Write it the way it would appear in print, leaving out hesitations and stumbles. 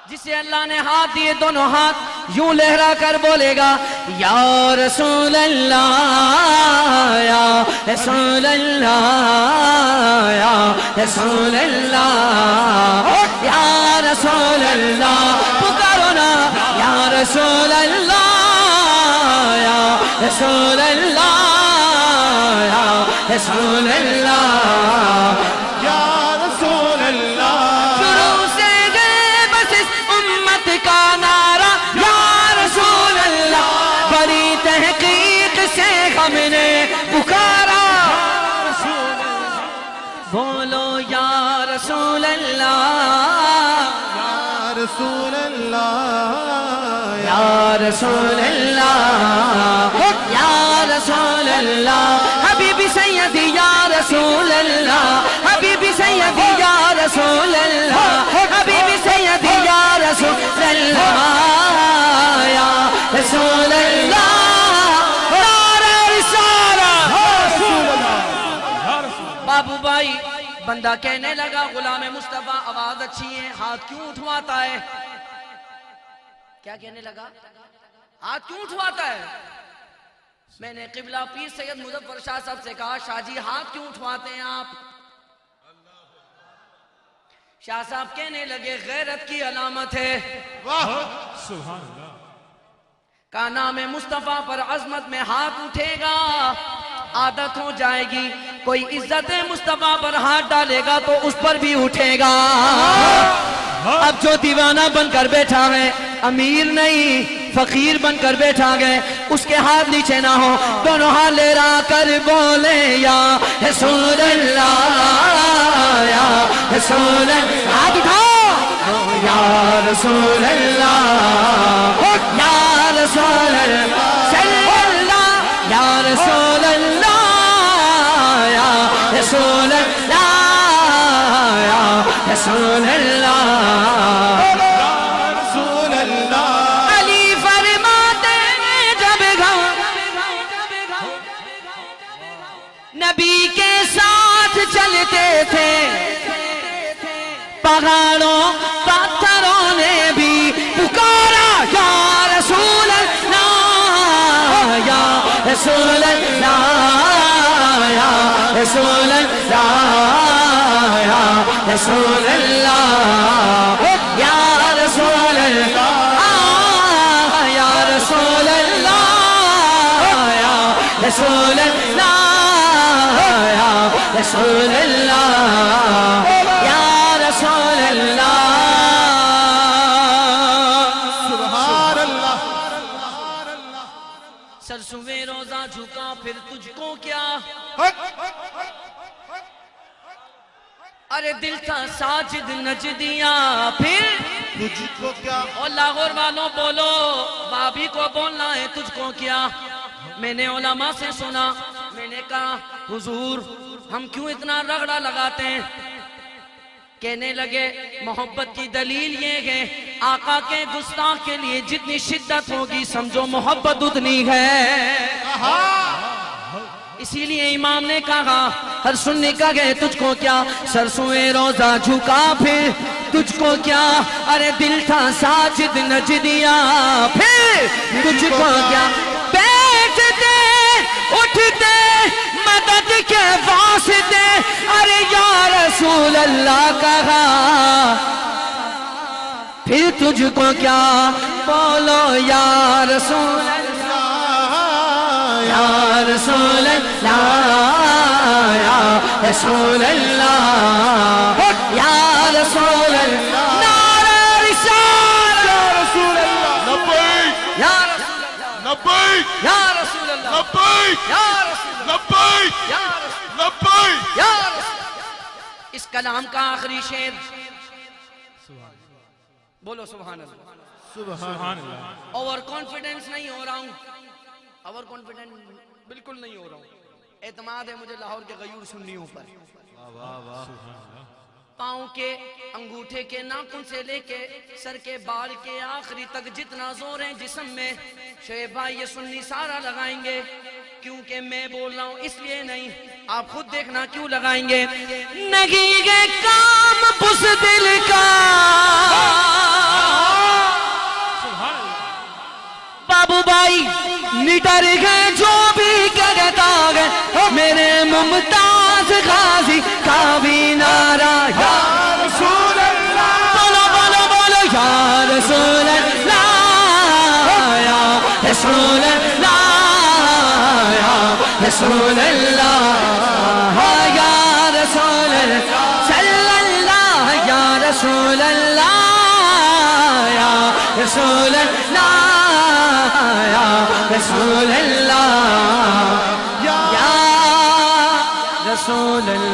جسے اللہ نے ہاتھ دیے دونوں ہاتھ یوں لہرا کر بولے گا یا رسول اللہ یا رسول اللہ یا رسول اللہ یا رسول اللہ پکارو نا یا رسول اللہ یا رسول اللہ یا رسول اللہ یا رسول اللہ شروع سے گئے بس اس امت کا نعرہ یا رسول اللہ بڑی تحقیق سے ہم نے پکارا بولو یا رسول اللہ یا رسول اللہ یا رسول اللہ یا رسول اللہ حبیبی سیدی یا رسول اللہ حبیبی سیدی یا رسول اللہ حبیبی سیدی یا رسول اللہ یا رسول اللہ نعرہ رسالت بابو بھائی بندہ کہنے لگا غلام مصطفیٰ آواز اچھی ہے ہاتھ کیوں اٹھواتا ہے کیا کہنے لگا ہاتھ کیوں اٹھواتا ہے میں نے قبلہ پیر سید مظفر شاہ صاحب سے کہا شاہ جی ہاتھ کیوں اٹھواتے ہیں آپ شاہ صاحب کہنے لگے غیرت کی علامت ہے سبحان اللہ کا نام مصطفیٰ پر عظمت میں ہاتھ اٹھے گا عادت ہو جائے گی کوئی عزت مصطفیٰ پر ہاتھ ڈالے گا تو اس پر بھی اٹھے گا اب جو دیوانہ بن کر بیٹھا ہے امیر نہیں فقیر بن کر بیٹھا گئے اس کے ہاتھ نیچے نہ ہو دونوں ہاتھ لہرا کر بولے یا رسول اللہ یا رسول اللہ ہاتھ اٹھاؤ یا رسول اللہ یا رسول اللہ صلی اللہ یا رسول اللہ یا رسول اللہ یا رسول اللہ رسول اللہ علی فرماتے ہیں جب نبی کے ساتھ چلتے تھے پہاڑوں پتھروں نے بھی پکارا یا رسول اللہ یا رسول اللہ یا رسول اللہ یا رسول اللہ یا رسول اللہ یا رسول اللہ یا رسول اللہ یا رسول اللہ یا رسول اللہ سبحان اللہ سرسویں روزہ جھکا پھر تجھ کو کیا ارے دل تھا ساجد نجدیاں پھر تجھ کو کیا اور لاہور والوں بولو بابی کو بولنا ہے تجھ کو کیا میں نے علماء سے سنا میں نے کہا حضور ہم کیوں اتنا رگڑا لگاتے ہیں کہنے لگے محبت کی دلیل یہ ہے آقا کے گستاخ کے لیے جتنی شدت ہوگی سمجھو محبت اتنی ہے اسی لیے امام نے کہا ہر سننے کا گئے تجھ کو کیا سرسویں روزہ جھکا پھر تجھ کو کیا ارے دل تھا ساجد نجدیاں پھر تجھ کو کیا بیٹھتے اٹھتے مدد کے واسطے ارے یا رسول اللہ کہا پھر تجھ کو کیا بولو یا رسول اللہ یا رسول اللہ یا رسول اللہ یا رسول اللہ نعرہ رسالت یا رسول اللہ لبیک یا رسول اللہ لبیک یا رسول اللہ لبیک یا رسول اللہ لبیک یا رسول اللہ لبیک یا رسول اللہ اس کلام کا آخری شعر بولو سبحان اللہ سبحان اللہ اوور کانفیڈنس نہیں ہو رہا ہوں اوور کانفیڈنس بالکل نہیں ہو رہا ہوں اعتماد ہے مجھے لاہور کے غیور سنیوں پر پاؤں کے انگوٹھے کے ناخن سے لے کے سر کے بال کے آخری تک جتنا زور ہے جسم میں شعیب بھائی یہ سنی سارا لگائیں گے کیونکہ میں بول رہا ہوں اس لیے نہیں آپ خود دیکھنا کیوں لگائیں گے نہیں یہ کام بس دل کا لیڈر ہے جو بھی کہتا ہے میرے ممتاز غازی کا بھی نعرہ یا رسول اللہ بولو بولو بولو یا رسول اللہ یا رسول اللہ یا رسول اللہ یا رسول اللہ صلی اللہ یا رسول اللہ یا رسول اللہ یا رسول اللہ یا رسول اللہ